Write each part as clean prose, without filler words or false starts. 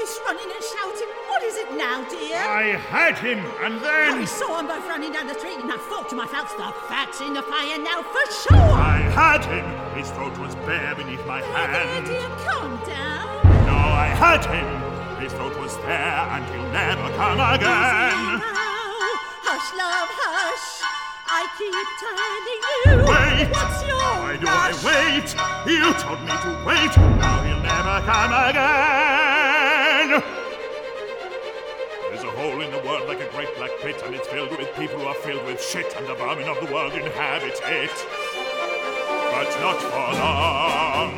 this running and shouting? What is it now, dear? I had him, and then... I saw them both running down the street, and I thought to myself, the fat's in the fire now for sure! I had him. His throat was bare beneath my hand. Dear, calm down. No, I had him. His throat was there, and he'll never come again. Hush, love, hush. I keep telling you. Wait! What's your Why do rush? I wait? You told me to wait. Now he'll never come again. There's a hole in the world like a great black pit, and it's filled with people who are filled with shit, and the vermin of the world inhabit it. But not for long.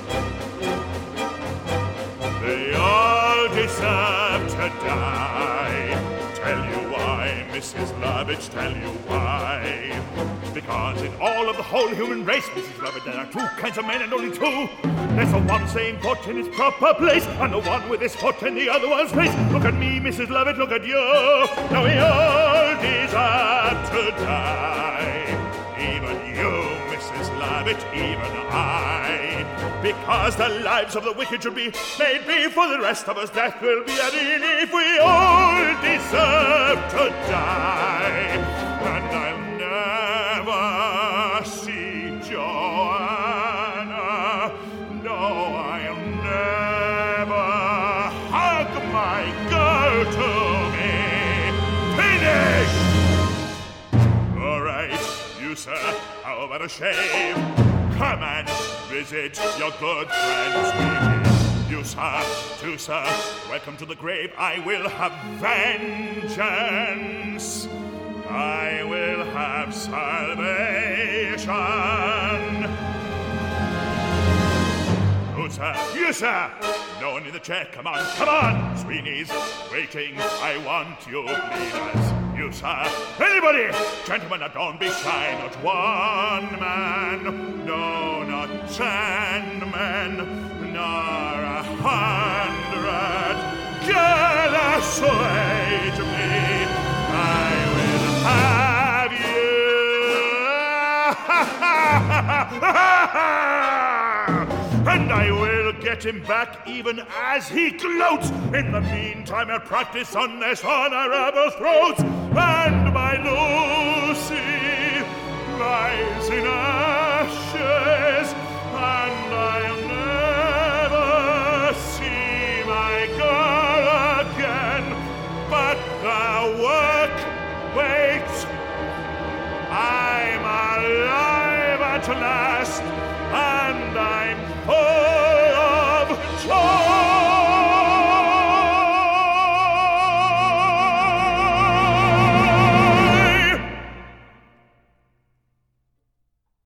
They all deserve to die. Tell you why, Mrs. Lovett, tell you why. Because in all of the whole human race, Mrs. Lovett, there are two kinds of men and only two. There's the one saying put in its proper place, and the one with his foot in the other one's face. Look at me, Mrs. Lovett, look at you. Now we all deserve to die. Even you, Mrs. Lovett, even I. Because the lives of the wicked should be made free, for the rest of us death will be a relief. We all deserve to die. And I'll never see Joanna. No, I'll never hug my girl to me. Finish! All right, you sir, how about a shave? Come and visit your good friend Squeaky. You, sir, too, sir, welcome to the grave. I will have vengeance. I will have salvation. Oh, sir, you, sir. No one in the chair. Come on, come on. Sweeney's waiting. I want you, please. You, sir. Anybody! Gentlemen, now don't be shy. Not one man. No, not 10 men. Nor 100. Jealous wait me. I will have you. And I will get him back even as he gloats. In the meantime, I'll practice on this honorable throats. And my Lucy lies in ashes.